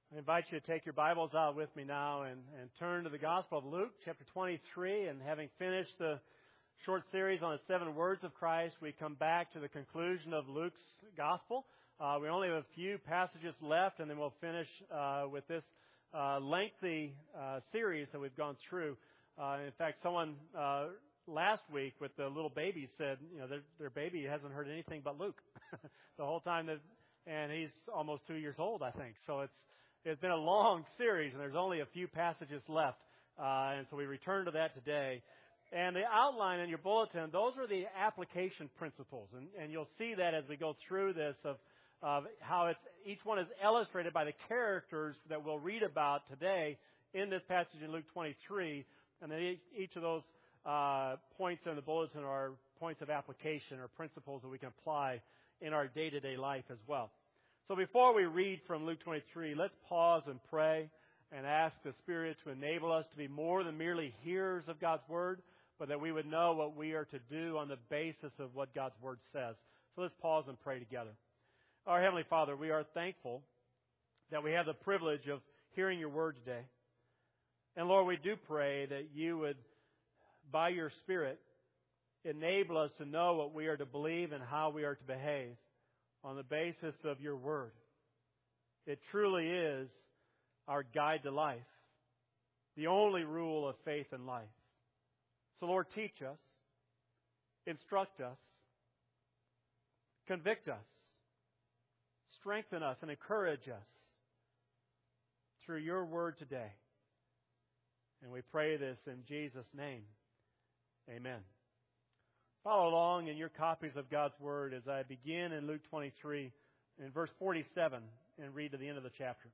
I invite you to take your Bibles out with me now and turn to the Gospel of Luke, chapter 23. And having finished the short series on the 7 words of Christ, we come back to the conclusion of Luke's Gospel. We only have a few passages left, and then we'll finish with this lengthy series that we've gone through. In fact, someone last week with the little baby said, their baby hasn't heard anything but Luke the whole time, and he's almost 2 years old, I think. So it's been a long series, and there's only a few passages left. And so we return to that today. And the outline in your bulletin, those are the application principles. And you'll see that as we go through this of how each one is illustrated by the characters that we'll read about today in this passage in Luke 23. And then each of those points in the bulletin are points of application or principles that we can apply in our day-to-day life as well. So before we read from Luke 23, let's pause and pray and ask the Spirit to enable us to be more than merely hearers of God's Word, but that we would know what we are to do on the basis of what God's Word says. So let's pause and pray together. Our Heavenly Father, we are thankful that we have the privilege of hearing your Word today. And Lord, we do pray that you would, by your Spirit, enable us to know what we are to believe and how we are to behave on the basis of your Word. It truly is our guide to life, the only rule of faith and life. So Lord, teach us, instruct us, convict us, strengthen us, and encourage us through your Word today. And we pray this in Jesus' name. Amen. Follow along in your copies of God's Word as I begin in Luke 23 in verse 47 and read to the end of the chapter.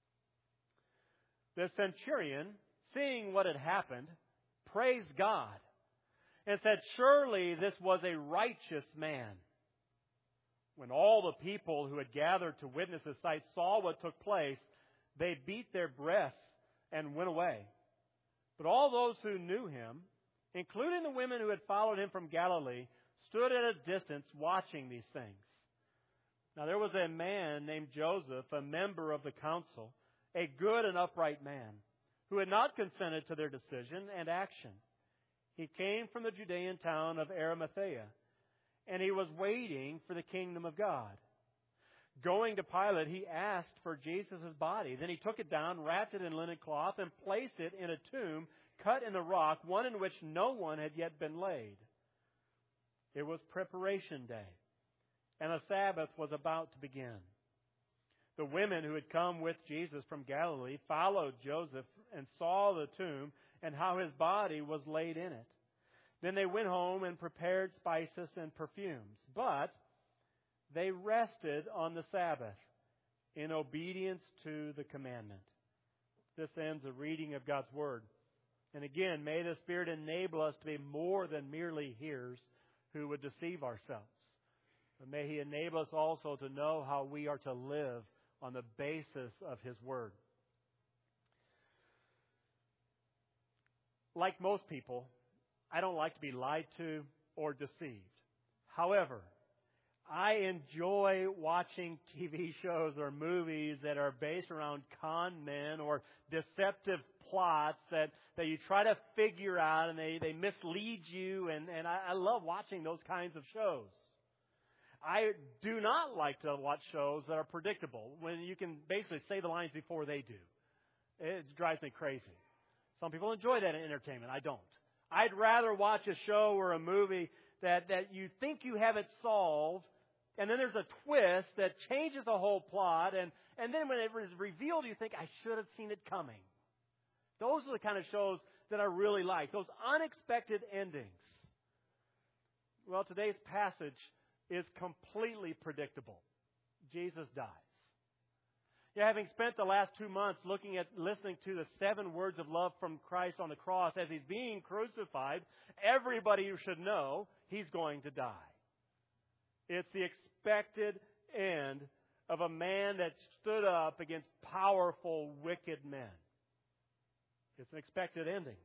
The centurion, seeing what had happened, praised God and said, "Surely this was a righteous man." When all the people who had gathered to witness the sight saw what took place, they beat their breasts and went away. But all those who knew him, including the women who had followed him from Galilee, stood at a distance watching these things. Now there was a man named Joseph, a member of the council, a good and upright man, who had not consented to their decision and action. He came from the Judean town of Arimathea, and he was waiting for the kingdom of God. Going to Pilate, he asked for Jesus' body. Then he took it down, wrapped it in linen cloth, and placed it in a tomb cut in the rock, one in which no one had yet been laid. It was preparation day, and the Sabbath was about to begin. The women who had come with Jesus from Galilee followed Joseph and saw the tomb and how his body was laid in it. Then they went home and prepared spices and perfumes. But they rested on the Sabbath in obedience to the commandment. This ends the reading of God's Word. And again, may the Spirit enable us to be more than merely hearers who would deceive ourselves. But may He enable us also to know how we are to live on the basis of His Word. Like most people, I don't like to be lied to or deceived. However, I enjoy watching TV shows or movies that are based around con men or deceptive plots that you try to figure out, and they mislead you, and I love watching those kinds of shows. I do not like to watch shows that are predictable, when you can basically say the lines before they do. It drives me crazy. Some people enjoy that in entertainment. I don't. I'd rather watch a show or a movie that you think you have it solved, and then there's a twist that changes the whole plot, and then when it is revealed, you think, I should have seen it coming. Those are the kind of shows that I really like, those unexpected endings. Well, today's passage is completely predictable. Jesus dies. Yeah, having spent the last 2 months listening to the 7 words of love from Christ on the cross as He's being crucified, everybody should know He's going to die. It's the expected end of a man that stood up against powerful, wicked men. It's an expected ending.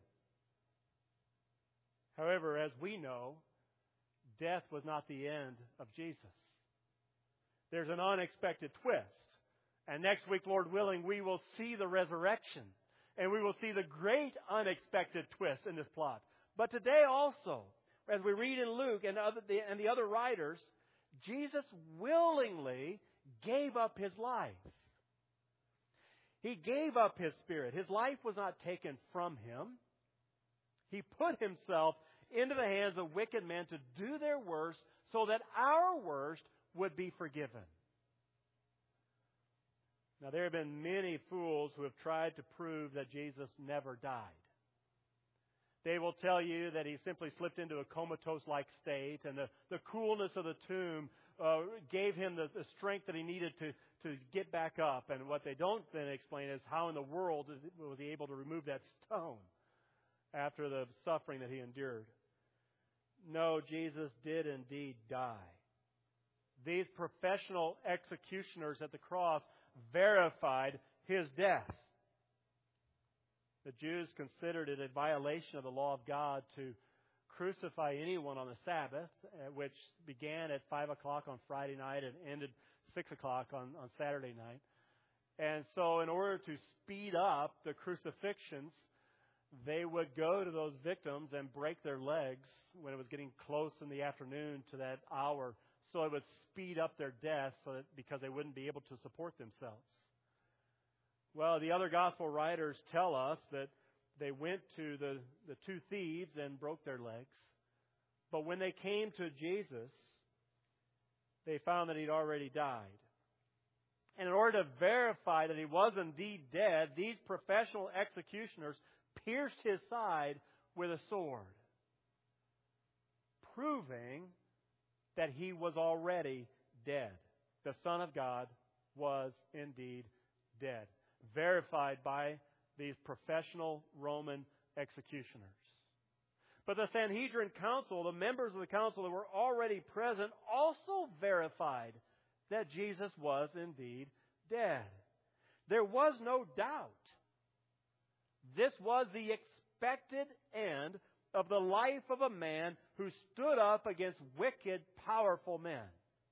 However, as we know, death was not the end of Jesus. There's an unexpected twist And next week, Lord willing, we will see the resurrection. And we will see the great unexpected twist in this plot. But today also, as we read in Luke and the other writers, Jesus willingly gave up His life. He gave up His Spirit. His life was not taken from Him. He put Himself into the hands of wicked men to do their worst so that our worst would be forgiven. Now, there have been many fools who have tried to prove that Jesus never died. They will tell you that He simply slipped into a comatose-like state, and the coolness of the tomb gave Him the strength that He needed to get back up. And what they don't then explain is how in the world was He able to remove that stone after the suffering that He endured. No, Jesus did indeed die. These professional executioners at the cross verified His death. The Jews considered it a violation of the law of God to crucify anyone on the Sabbath, which began at 5 o'clock on Friday night and ended 6 o'clock on Saturday night. And so in order to speed up the crucifixions, they would go to those victims and break their legs when it was getting close in the afternoon to that hour, so it would speed up their death because they wouldn't be able to support themselves. Well, the other gospel writers tell us that they went to the two thieves and broke their legs. But when they came to Jesus, they found that He'd already died. And in order to verify that He was indeed dead, these professional executioners pierced His side with a sword, proving that He was already dead. The Son of God was indeed dead, verified by these professional Roman executioners. But the Sanhedrin council, the members of the council that were already present, also verified that Jesus was indeed dead. There was no doubt. This was the expected end of the life of a man who stood up against wicked, powerful men.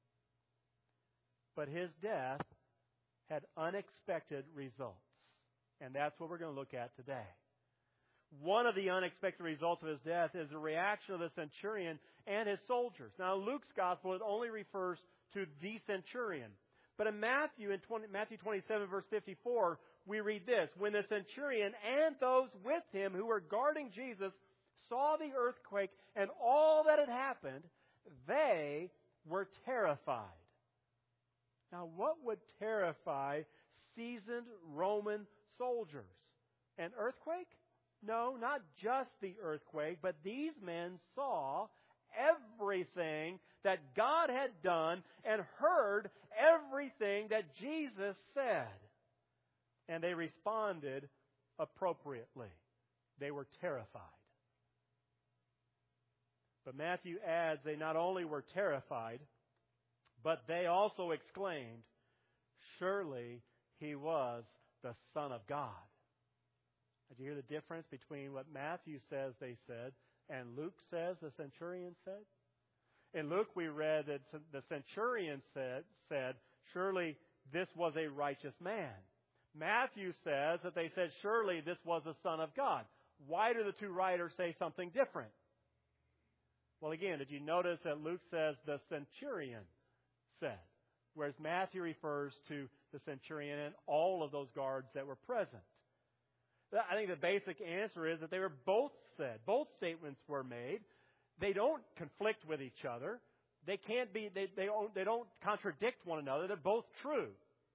But His death had unexpected results. And that's what we're going to look at today. One of the unexpected results of His death is the reaction of the centurion and his soldiers. Now, in Luke's gospel, it only refers to the centurion. But in Matthew 27, verse 54, we read this: when the centurion and those with him who were guarding Jesus saw the earthquake and all that had happened, they were terrified. Now, what would terrify seasoned Roman soldiers? An earthquake? No, not just the earthquake, but these men saw everything that God had done and heard everything that Jesus said. And they responded appropriately. They were terrified. But Matthew adds they not only were terrified, but they also exclaimed, "Surely He was the Son of God." Did you hear the difference between what Matthew says they said and Luke says the centurion said? In Luke we read that the centurion said, "Surely this was a righteous man." Matthew says that they said, "Surely this was the Son of God." Why do the two writers say something different? Well, again, did you notice that Luke says the centurion said, whereas Matthew refers to the centurion and all of those guards that were present? I think the basic answer is that they were both said. Both statements were made. They don't conflict with each other. They can't be. They don't contradict one another. They're both true.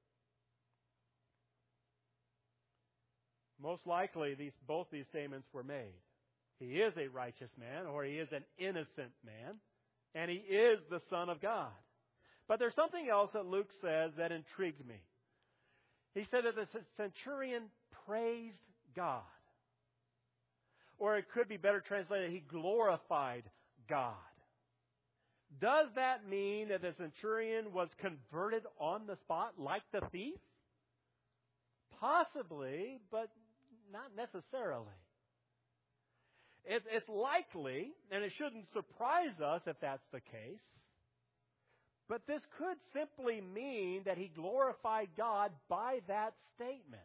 Most likely, both these statements were made. He is a righteous man, or he is an innocent man, and he is the Son of God. But there's something else that Luke says that intrigued me. He said that the centurion praised God. Or it could be better translated, he glorified God. Does that mean that the centurion was converted on the spot like the thief? Possibly, but not necessarily. It's likely, and it shouldn't surprise us if that's the case, But this could simply mean that he glorified God by that statement.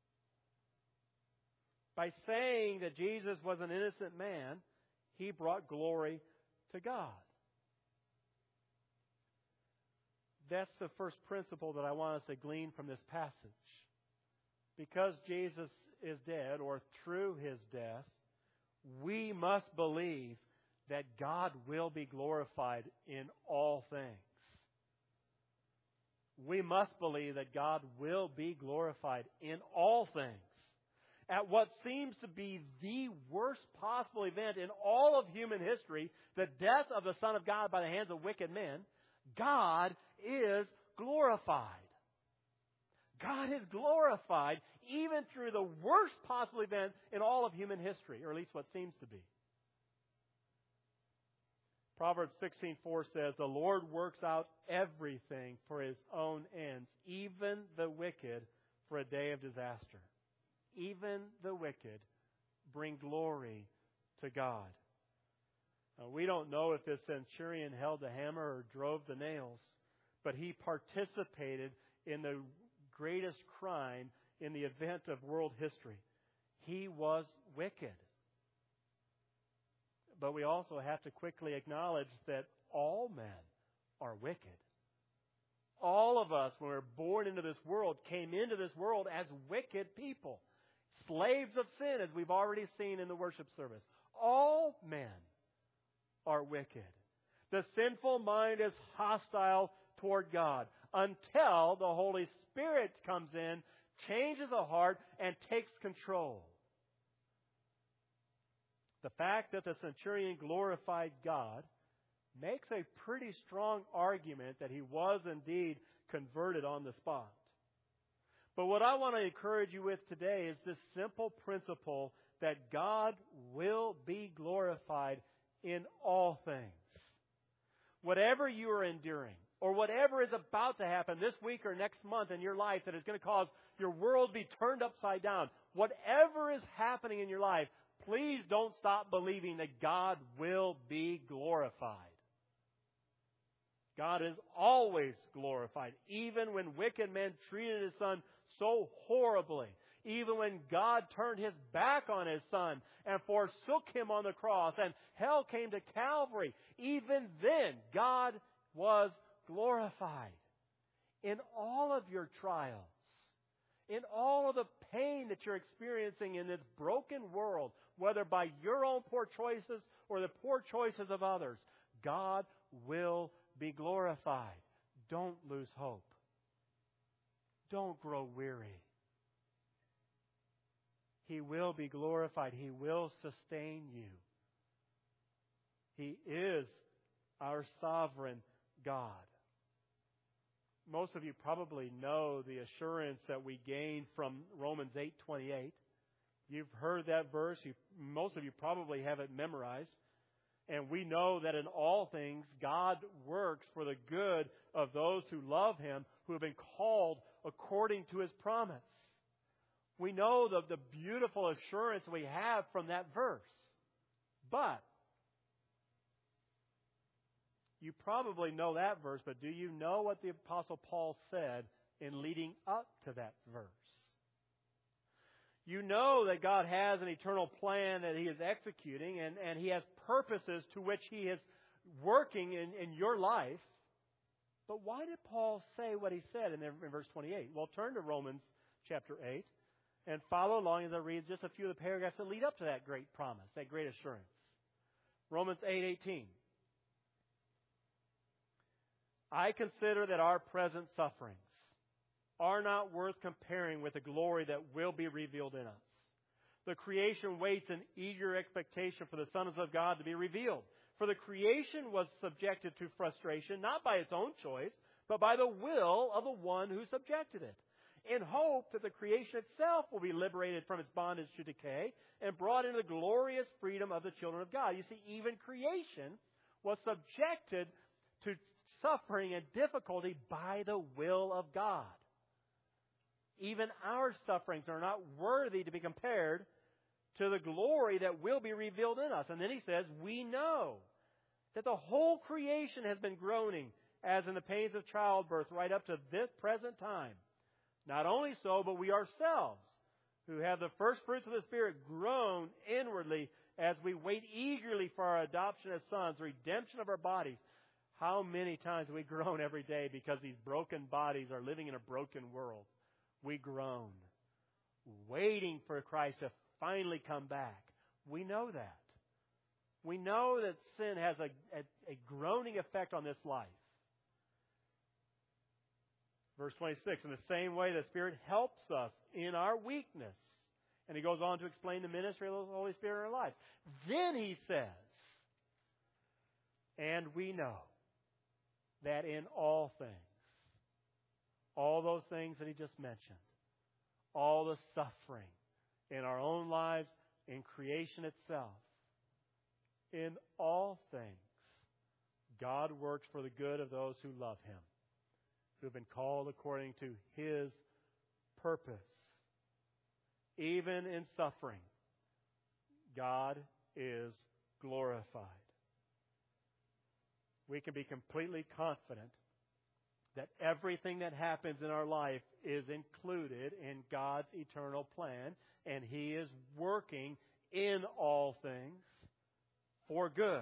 By saying that Jesus was an innocent man, he brought glory to God. That's the first principle that I want us to glean from this passage. Because Jesus is dead, or through his death, we must believe that God will be glorified in all things. We must believe that God will be glorified in all things. At what seems to be the worst possible event in all of human history, the death of the Son of God by the hands of wicked men, God is glorified. God is glorified even through the worst possible event in all of human history, or at least what seems to be. Proverbs 16:4 says, "The Lord works out everything for his own ends, even the wicked for a day of disaster." Even the wicked bring glory to God. Now, we don't know if this centurion held the hammer or drove the nails, but he participated in the greatest crime in the event of world history. He was wicked. But we also have to quickly acknowledge that all men are wicked. All of us, when we were born into this world, came into this world as wicked people. Slaves of sin, as we've already seen in the worship service. All men are wicked. The sinful mind is hostile toward God until the Holy Spirit comes in, changes the heart, and takes control. The fact that the centurion glorified God makes a pretty strong argument that he was indeed converted on the spot. But what I want to encourage you with today is this simple principle that God will be glorified in all things. Whatever you are enduring, or whatever is about to happen this week or next month in your life that is going to cause your world to be turned upside down, whatever is happening in your life, please don't stop believing that God will be glorified. God is always glorified, even when wicked men treated his Son so horribly. Even when God turned his back on his Son and forsook him on the cross and hell came to Calvary, even then God was glorified. In all of your trials, in all of the pain that you're experiencing in this broken world, whether by your own poor choices or the poor choices of others, God will be glorified. Don't lose hope. Don't grow weary. He will be glorified. He will sustain you. He is our sovereign God. Most of you probably know the assurance that we gain from Romans 8:28. You've heard that verse. Most of you probably have it memorized. And we know that in all things, God works for the good of those who love Him, who have been called according to His promise. We know the beautiful assurance we have from that verse. But you probably know that verse, but do you know what the Apostle Paul said in leading up to that verse? You know that God has an eternal plan that He is executing, and He has purposes to which He is working in your life. But why did Paul say what he said in verse 28? Well, turn to Romans chapter 8 and follow along as I read just a few of the paragraphs that lead up to that great promise, that great assurance. Romans 8:18. I consider that our present sufferings are not worth comparing with the glory that will be revealed in us. The creation waits in eager expectation for the sons of God to be revealed. For the creation was subjected to frustration, not by its own choice, but by the will of the one who subjected it, in hope that the creation itself will be liberated from its bondage to decay and brought into the glorious freedom of the children of God. You see, even creation was subjected to suffering and difficulty by the will of God. Even our sufferings are not worthy to be compared to the glory that will be revealed in us. And then he says, we know that the whole creation has been groaning as in the pains of childbirth, right up to this present time. Not only so, but we ourselves, who have the first fruits of the Spirit, groan inwardly as we wait eagerly for our adoption as sons, the redemption of our bodies. How many times we groan every day because these broken bodies are living in a broken world? We groan, waiting for Christ to finally come back. We know that. We know that sin has a groaning effect on this life. Verse 26, in the same way the Spirit helps us in our weakness. And he goes on to explain the ministry of the Holy Spirit in our lives. Then he says, and we know that in all things, all those things that he just mentioned, all the suffering in our own lives, in creation itself, in all things, God works for the good of those who love Him, who have been called according to His purpose. Even in suffering, God is glorified. We can be completely confident that everything that happens in our life is included in God's eternal plan, and He is working in all things for good.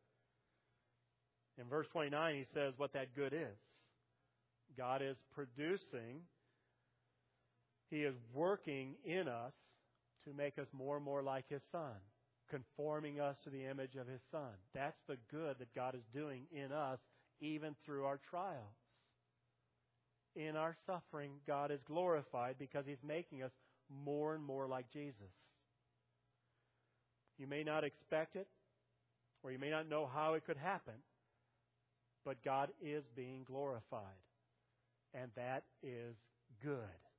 In verse 29, he says what that good is. God is producing, He is working in us to make us more and more like His Son, conforming us to the image of His Son. That's the good that God is doing in us, even through our trials. In our suffering, God is glorified because He's making us more and more like Jesus. You may not expect it, or you may not know how it could happen, but God is being glorified. And that is good.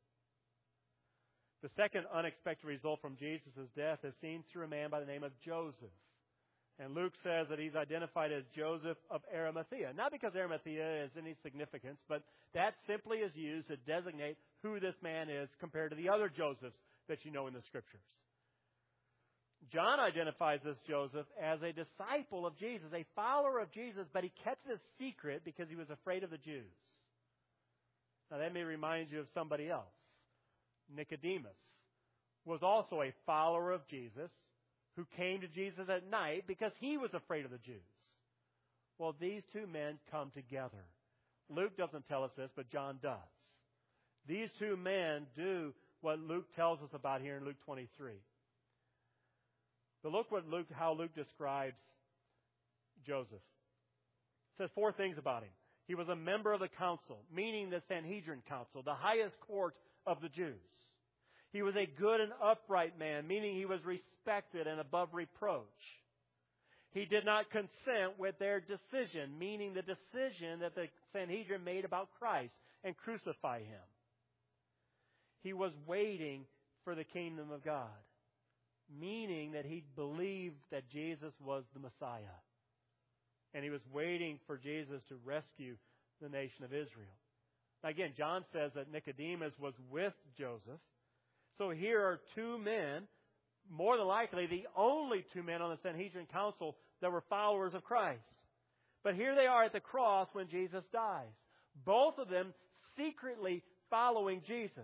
The second unexpected result from Jesus' death is seen through a man by the name of Joseph. And Luke says that he's identified as Joseph of Arimathea. Not because Arimathea is any significance, but that simply is used to designate who this man is compared to the other Josephs that you know in the Scriptures. John identifies this Joseph as a disciple of Jesus, a follower of Jesus, but he kept it a secret because he was afraid of the Jews. Now that may remind you of somebody else. Nicodemus was also a follower of Jesus who came to Jesus at night because he was afraid of the Jews. Well, these two men come together. Luke doesn't tell us this, but John does. These two men do what Luke tells us about here in Luke 23. But look how Luke describes Joseph. It says 4 things about him. He was a member of the council, meaning the Sanhedrin council, the highest court of the Jews. He was a good and upright man, meaning he was respected and above reproach. He did not consent with their decision, meaning the decision that the Sanhedrin made about Christ and crucify Him. He was waiting for the kingdom of God, meaning that he believed that Jesus was the Messiah. And he was waiting for Jesus to rescue the nation of Israel. Now again, John says that Nicodemus was with Joseph. So here are 2 men, more than likely the only 2 men on the Sanhedrin council that were followers of Christ. But here they are at the cross when Jesus dies. Both of them secretly following Jesus.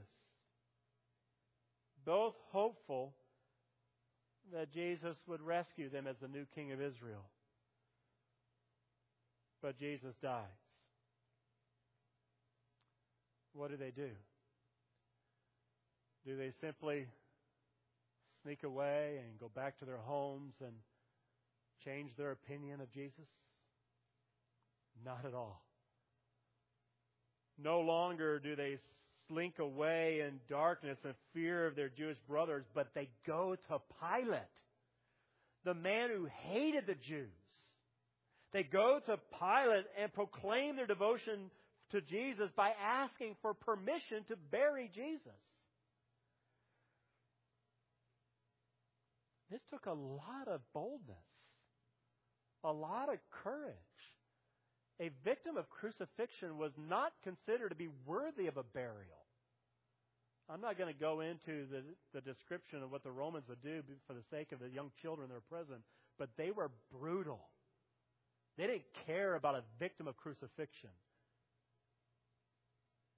Both hopeful that Jesus would rescue them as the new King of Israel. But Jesus dies. What do? Do they simply sneak away and go back to their homes and change their opinion of Jesus? Not at all. No longer do they slink away in darkness and fear of their Jewish brothers, but they go to Pilate, the man who hated the Jews. They go to Pilate and proclaim their devotion to Jesus by asking for permission to bury Jesus. This took a lot of boldness, a lot of courage. A victim of crucifixion was not considered to be worthy of a burial. I'm not going to go into the description of what the Romans would do for the sake of the young children that are present, but they were brutal. They didn't care about a victim of crucifixion.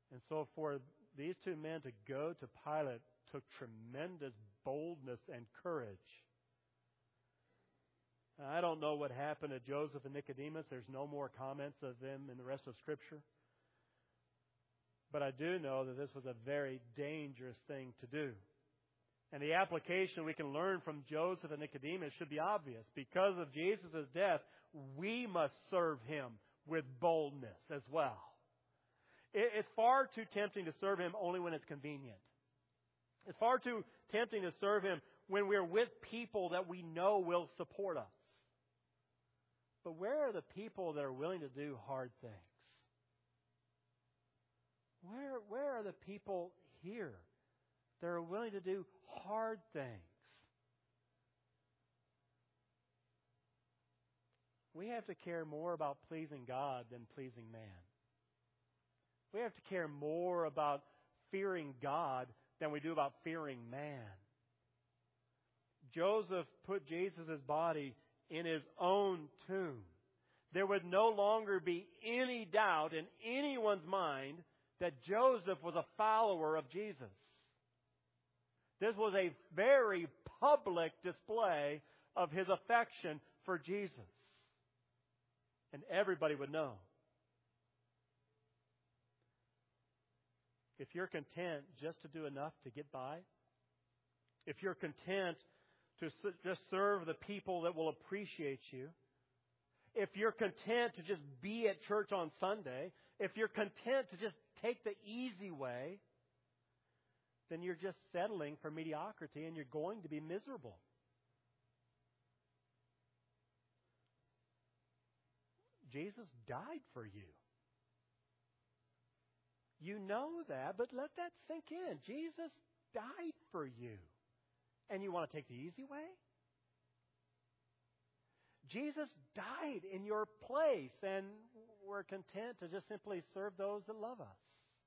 And so for these two men to go to Pilate took tremendous boldness and courage. I don't know what happened to Joseph and Nicodemus. There's no more comments of them in the rest of Scripture. But I do know that this was a very dangerous thing to do. And the application we can learn from Joseph and Nicodemus should be obvious. Because of Jesus' death, we must serve Him with boldness as well. It's far too tempting to serve Him only when it's convenient. It's far too tempting to serve Him when we're with people that we know will support us. But where are the people that are willing to do hard things? Where are the people here that are willing to do hard things? We have to care more about pleasing God than pleasing man. We have to care more about fearing God than we do about fearing man. Joseph put Jesus' body in his own tomb. There would no longer be any doubt in anyone's mind that Joseph was a follower of Jesus. This was a very public display of his affection for Jesus. And everybody would know. If you're content just to do enough to get by, if you're content to just serve the people that will appreciate you, if you're content to just be at church on Sunday, if you're content to just take the easy way, then you're just settling for mediocrity and you're going to be miserable. Jesus died for you. You know that, but let that sink in. Jesus died for you. And you want to take the easy way? Jesus died in your place, and we're content to just simply serve those that love us.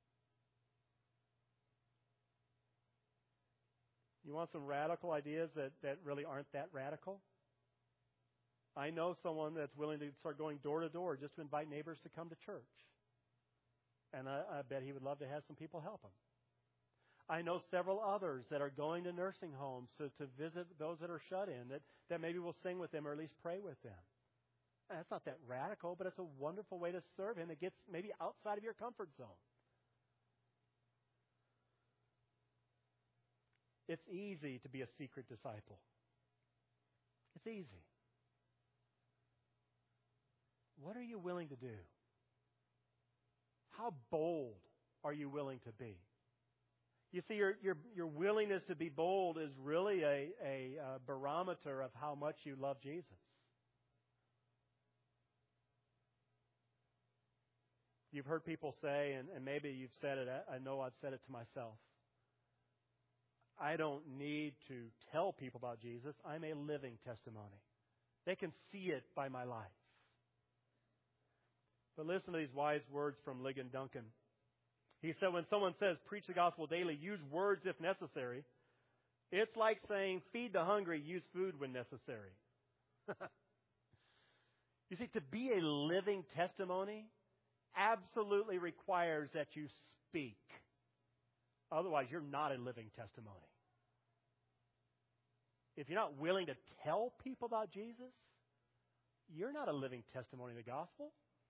You want some radical ideas that really aren't that radical? I know someone that's willing to start going door to door just to invite neighbors to come to church. And I bet he would love to have some people help him. I know several others that are going to nursing homes to visit those that are shut in, that maybe will sing with them or at least pray with them. And that's not that radical, but it's a wonderful way to serve Him. It gets maybe outside of your comfort zone. It's easy to be a secret disciple. It's easy. What are you willing to do? How bold are you willing to be? You see, your willingness to be bold is really a barometer of how much you love Jesus. You've heard people say, and maybe you've said it, I know I've said it to myself, I don't need to tell people about Jesus. I'm a living testimony. They can see it by my life. But listen to these wise words from Ligon Duncan. He said, when someone says, preach the gospel daily, use words if necessary, it's like saying, feed the hungry, use food when necessary. You see, to be a living testimony absolutely requires that you speak. Otherwise, you're not a living testimony. If you're not willing to tell people about Jesus, you're not a living testimony of the gospel.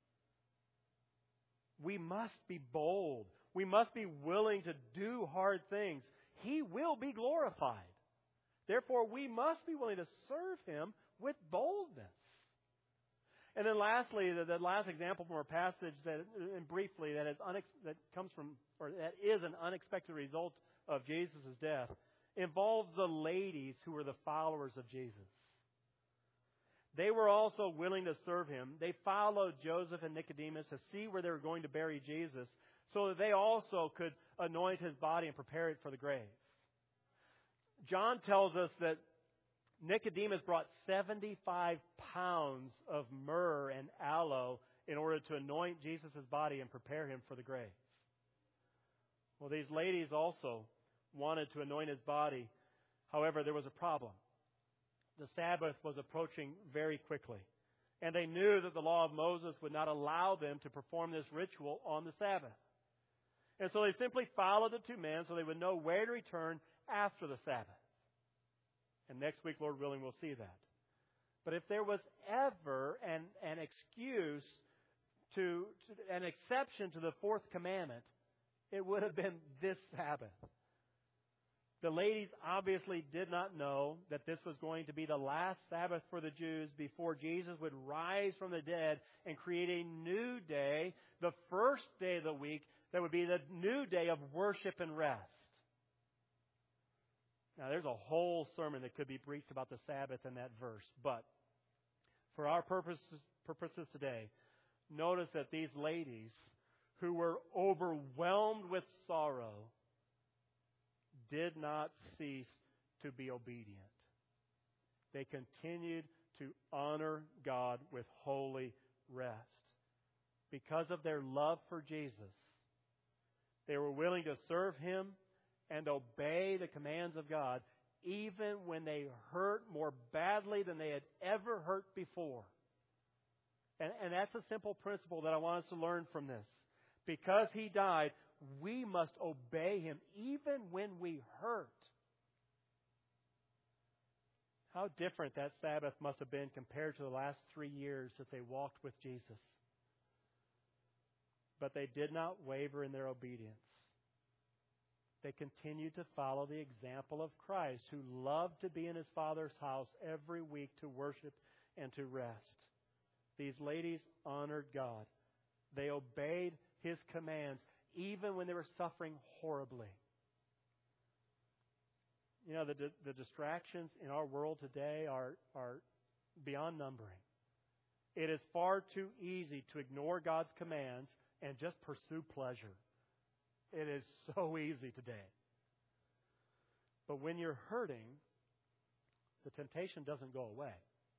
We must be bold. We must be willing to do hard things. He will be glorified. Therefore, we must be willing to serve Him with boldness. And then lastly, the last example from our passage and briefly, that is an unexpected result of Jesus' death, involves the ladies who were the followers of Jesus. They were also willing to serve Him. They followed Joseph and Nicodemus to see where they were going to bury Jesus so that they also could anoint His body and prepare it for the grave. John tells us that Nicodemus brought 75 pounds of myrrh and aloe in order to anoint Jesus' body and prepare Him for the grave. Well, these ladies also wanted to anoint His body. However, there was a problem. The Sabbath was approaching very quickly. And they knew that the law of Moses would not allow them to perform this ritual on the Sabbath. And so they simply followed the two men so they would know where to return after the Sabbath. And next week, Lord willing, we'll see that. But if there was ever an excuse an exception to the fourth commandment, it would have been this Sabbath. The ladies obviously did not know that this was going to be the last Sabbath for the Jews before Jesus would rise from the dead and create a new day, the first day of the week, that would be the new day of worship and rest. Now, there's a whole sermon that could be preached about the Sabbath in that verse, but for our purposes today, notice that these ladies who were overwhelmed with sorrow did not cease to be obedient. They continued to honor God with holy rest. Because of their love for Jesus, they were willing to serve Him and obey the commands of God, even when they hurt more badly than they had ever hurt before. And that's a simple principle that I want us to learn from this. Because He died, we must obey Him even when we hurt. How different that Sabbath must have been compared to the last 3 years that they walked with Jesus. But they did not waver in their obedience. They continued to follow the example of Christ, who loved to be in His Father's house every week to worship and to rest. These ladies honored God. They obeyed His commands, even when they were suffering horribly. You know, the distractions in our world today are beyond numbering. It is far too easy to ignore God's commands and just pursue pleasure. It is so easy today. But when you're hurting, the temptation doesn't go away.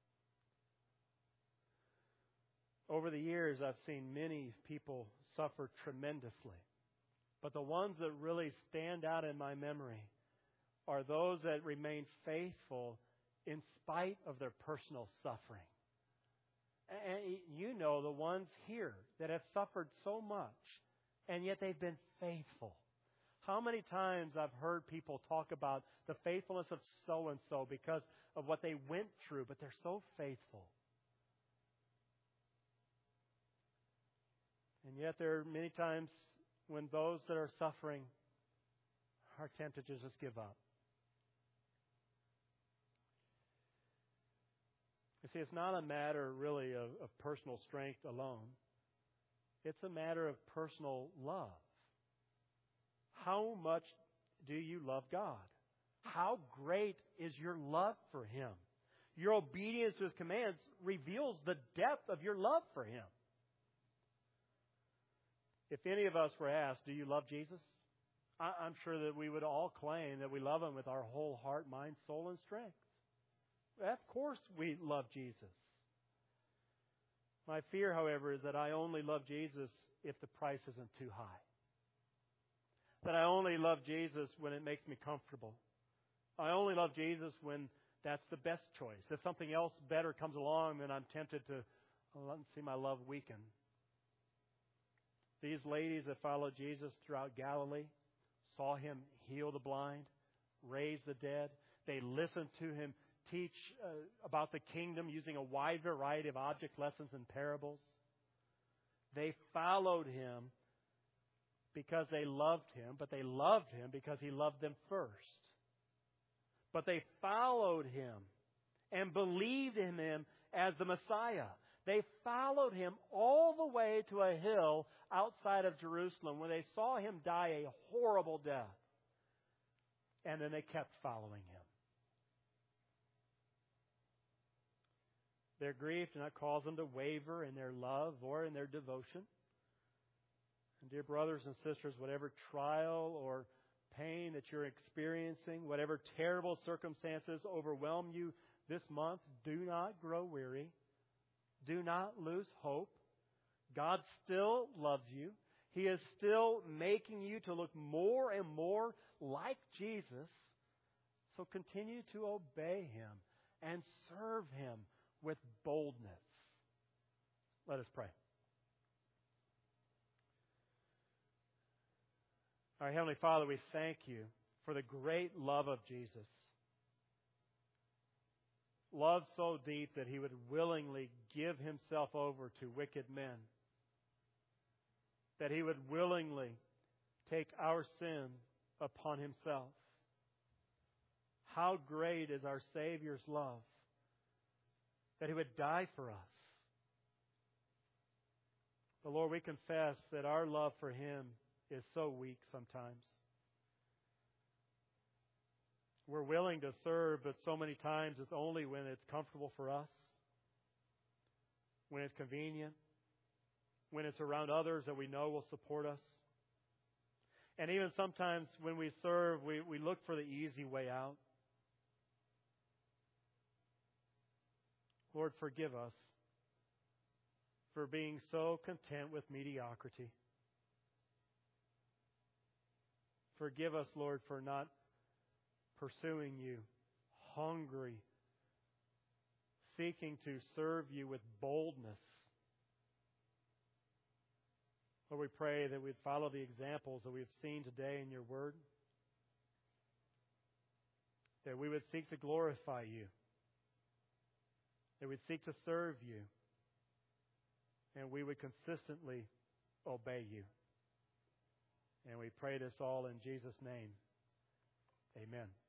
Over the years, I've seen many people suffer tremendously. But the ones that really stand out in my memory are those that remain faithful in spite of their personal suffering. And you know the ones here that have suffered so much, and yet they've been faithful. How many times I've heard people talk about the faithfulness of so-and-so because of what they went through, but they're so faithful. And yet there are many times when those that are suffering are tempted to just give up. You see, it's not a matter really of personal strength alone. It's a matter of personal love. How much do you love God? How great is your love for Him? Your obedience to His commands reveals the depth of your love for Him. If any of us were asked, do you love Jesus? I'm sure that we would all claim that we love Him with our whole heart, mind, soul, and strength. Of course we love Jesus. My fear, however, is that I only love Jesus if the price isn't too high. That I only love Jesus when it makes me comfortable. I only love Jesus when that's the best choice. If something else better comes along, then I'm tempted to see my love weaken. These ladies that followed Jesus throughout Galilee saw Him heal the blind, raise the dead. They listened to Him teach about the kingdom using a wide variety of object lessons and parables. They followed Him because they loved Him, but they loved Him because He loved them first. But they followed Him and believed in Him as the Messiah. They followed Him all the way to a hill outside of Jerusalem when they saw Him die a horrible death. And then they kept following Him. Their grief did not cause them to waver in their love or in their devotion. And dear brothers and sisters, whatever trial or pain that you're experiencing, whatever terrible circumstances overwhelm you this month, do not grow weary. Do not lose hope. God still loves you. He is still making you to look more and more like Jesus. So continue to obey Him and serve Him with boldness. Let us pray. Our Heavenly Father, we thank you for the great love of Jesus. Love so deep that He would willingly give Himself over to wicked men. That He would willingly take our sin upon Himself. How great is our Savior's love, that He would die for us. But Lord, we confess that our love for Him is so weak sometimes. We're willing to serve, but so many times it's only when it's comfortable for us, when it's convenient, when it's around others that we know will support us. And even sometimes when we serve, we look for the easy way out. Lord, forgive us for being so content with mediocrity. Forgive us, Lord, for not pursuing you, hungry, seeking to serve you with boldness. Lord, we pray that we'd follow the examples that we've seen today in your word, that we would seek to glorify you, that we'd seek to serve you, and we would consistently obey you. And we pray this all in Jesus' name. Amen.